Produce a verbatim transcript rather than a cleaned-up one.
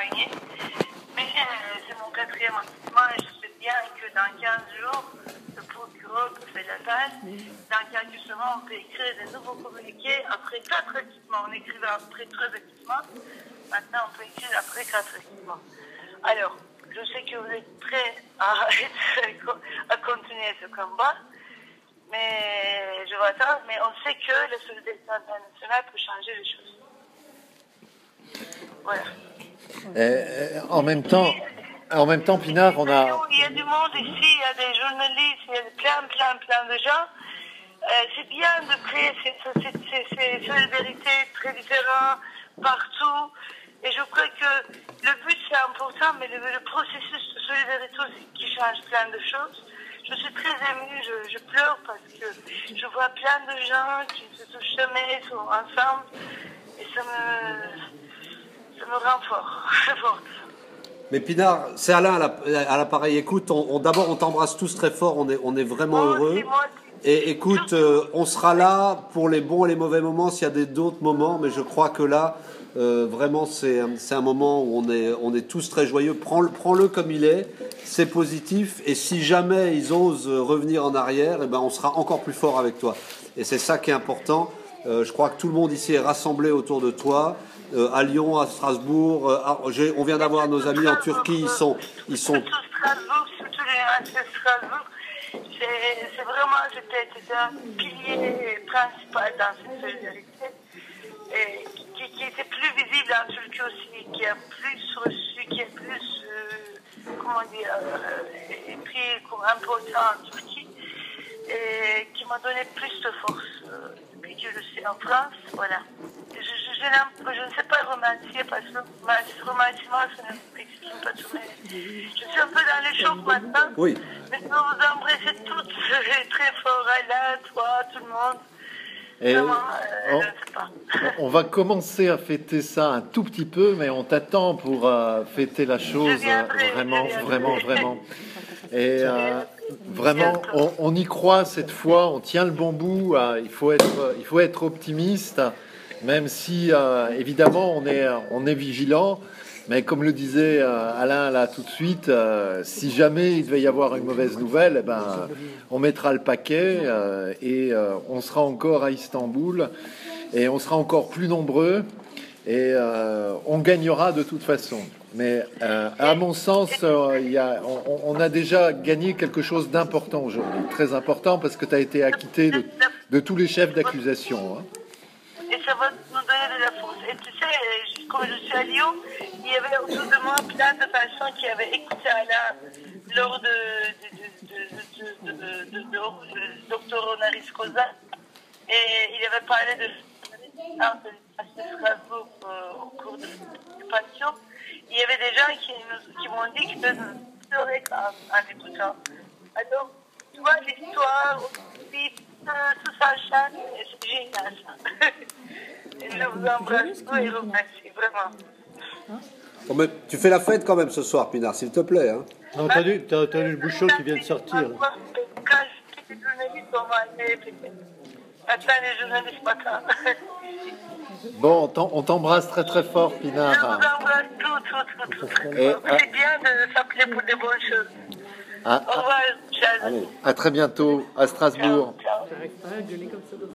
gagné. Mais euh, c'est mon quatrième arrondissement et je sais bien que dans quinze jours, le procureur fait la tâche. Dans quelques semaines, on peut écrire de nouveaux communiqués après quatre équipements. On écrivait après trois équipements. Maintenant, on peut écrire après quatre équipements. Alors, je sais que vous êtes prêts à, à continuer ce combat. Mais je vais attendre. Mais on sait que la solidarité internationale peut changer les choses. Voilà. Et, en même temps, en même temps, Pinard, on a... Il y a du monde ici, il y a des journalistes, il y a plein, plein, plein de gens. Euh, c'est bien de créer ces, ces, ces, ces solidarités très différentes partout. Et je crois que le but c'est important, mais le, le processus de solidarité aussi qui change plein de choses. Je suis très émue, je, je pleure parce que je vois plein de gens qui se touchent jamais, sont ensemble. Et ça me, ça me rend fort, forte. Mais Pinard, c'est Alain à l'appareil. Écoute, on, on, d'abord on t'embrasse tous très fort, on est, on est vraiment moi heureux. aussi, moi aussi. Et écoute, euh, on sera là pour les bons et les mauvais moments s'il y a des, d'autres moments, mais je crois que là, euh, vraiment, c'est, c'est un moment où on est, on est tous très joyeux. Prends-le, prends-le comme il est, c'est positif, et si jamais ils osent revenir en arrière, eh ben, on sera encore plus fort avec toi. Et c'est ça qui est important. Euh, je crois que tout le monde ici est rassemblé autour de toi. Euh, à Lyon, à Strasbourg, euh, à, j'ai, on vient d'avoir nos amis en Turquie, ils sont... Ils sont... Surtout Strasbourg, surtout les Strasbourg. C'est, c'est vraiment, c'était, c'était un pilier principal dans cette solidarité, et qui, qui était plus visible en Turquie aussi, qui a plus reçu, qui a plus, euh, comment dire, euh, pris comme important en Turquie, et qui m'a donné plus de force euh, depuis que je suis en France, voilà. Je, je, je, je ne sais pas remercier parce que le remerciement, ça ne m'exprime pas tout. Mais je suis un peu dans le choc maintenant. Oui. Mais je vous embrasse toutes très fort, Alain, toi, tout le monde. Et Vraiment, euh, on, je ne sais pas. on va commencer à fêter ça un tout petit peu, mais on t'attend pour euh, fêter la chose viendrai, vraiment, vraiment, vraiment. Et euh, vraiment, on, on y croit cette fois, on tient le bon bout. Euh, il faut être, il faut être optimiste, même si euh, évidemment on est, on est vigilant. Mais comme le disait euh, Alain là tout de suite, euh, si jamais il devait y avoir une mauvaise nouvelle, eh ben, on mettra le paquet euh, et euh, on sera encore à Istanbul et on sera encore plus nombreux et euh, on gagnera de toute façon. Mais euh, à mon sens, euh, il y a, on, on a déjà gagné quelque chose d'important aujourd'hui, très important parce que tu as été acquitté de, de tous les chefs d'accusation. Hein. Et ça va nous donner de la force. Et tu sais, comme je suis à Lyon, il y avait autour de moi plein de personnes qui avaient écouté Alain lors de, de, de, de, de, de, de, de, de docteur honoris causa. Et il avait parlé de Strasbourg au cours de l'occupation. Il y avait des gens qui, nous, qui m'ont dit qu'ils pleuraient en, en écoutant. Alors, tu vois, l'histoire, tout s'enchaîne et c'est génial ça. Je vous embrasse tous et vous remercie, vraiment. Bon, mais tu fais la fête quand même ce soir, Pinard, s'il te plaît. Hein. T'as entendu, t'as entendu le bouchon qui vient de sortir. Quand j'étais journaliste, on m'a allé péter. Maintenant, les journalistes, pas tant. Bon, on t'embrasse très très fort, Je vous Pinard. embrasse tout, tout, tout, tout. Et, C'est bien de s'appeler pour des bonnes choses. à, Au revoir, Charles. à très bientôt à Strasbourg. Ciao, ciao.